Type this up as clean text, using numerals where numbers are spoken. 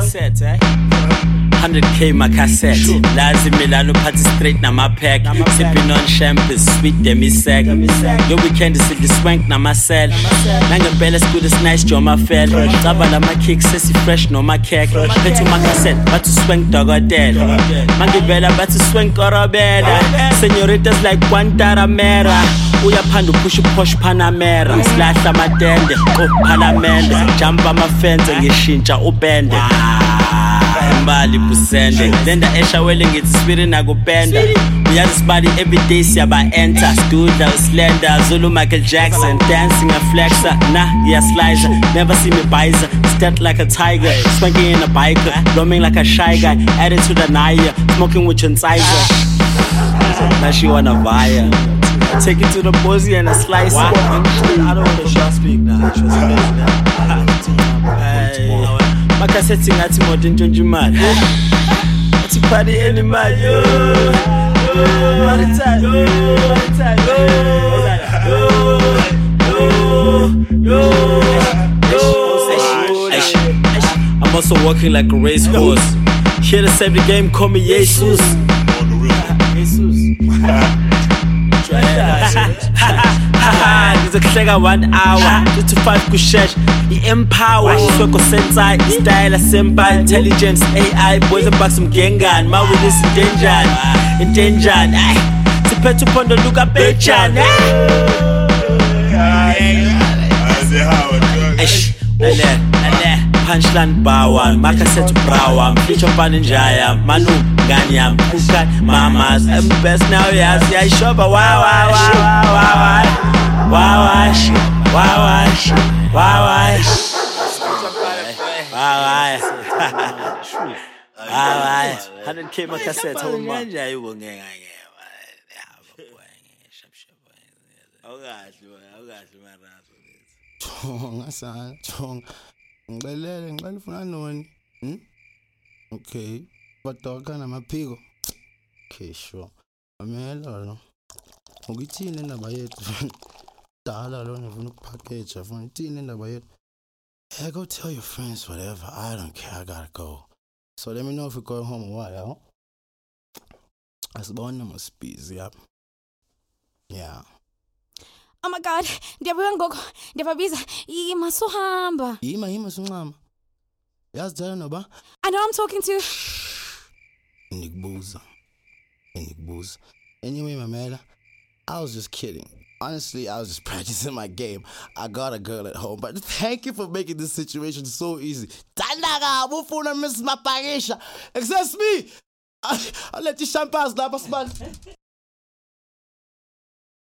cassette, eh? 100k my cassette. Lazi Milano party straight na my pack. Sipping on champagne, sweet demi-sec. Your weekend is in the swank na my cell. Nanga bella school is nice, Joe my fell. Zabala my kick, sassy fresh, no my cake. Pet to my cassette, but to swank dog or dead. Mangi bella, but to swank or a beda. Senoritas like Guantanamera. Uya pandu push posh Panamera. Slash la matende, oh palamende. Jump on my fence and gishincha upende. Mbali pusende. Then the esha welling it's spirit na go benda. We have this body every day, see about enter. Stood out slender, Zulu Michael Jackson. Dancing a flexer, nah, yeah slicer. Never see me bizer, stepped like a tiger. Spanking in a biker, roaming like a shy guy. Added to the Naya, smoking with Chinsizer. Now she wanna buy take it to the posy and a slice. I don't want to short speak now. My cassette sing at more than Jonjuman. It's a party animal, yo. I'm also walking like a racehorse. Here to save the game, call me Jesus. Ngizokuhleka 1 hour 2 to 5 kushesh i-empower Sweko sensei style simple intelligence AI boys back some gengan ma we listen intenjan ay siphethe uphondo luka bechan ale punchline bawa makaset brawa mficho pani njaya manu nganyam kukat mamas I'm best now yes I shop wow hadn't came a cassette home manja yibonge ngicela ufuna noni okay badoka namaphiko okay sure amela lo ukithini indaba yethu dala lo ngifuna ukupackage afuna uthini indaba yethu hey go tell your friends whatever I don't care I gotta go so let me know if you're going home or what yo asibona masibizi yap yeah. Oh my God, ndiyabuya ngoko, ndiyababiza, ima sohamba. Ima soncama. Yazitshela noba? I know I'm talking to. Ngikubuza. Anyway, Mamela, I was just kidding. Honestly, I was just practicing my game. I got a girl at home, but thank you for making this situation so easy. Tandaka, ufuna Miss Mapakisha. Excuse me. I'll let you champagne lapha sibani.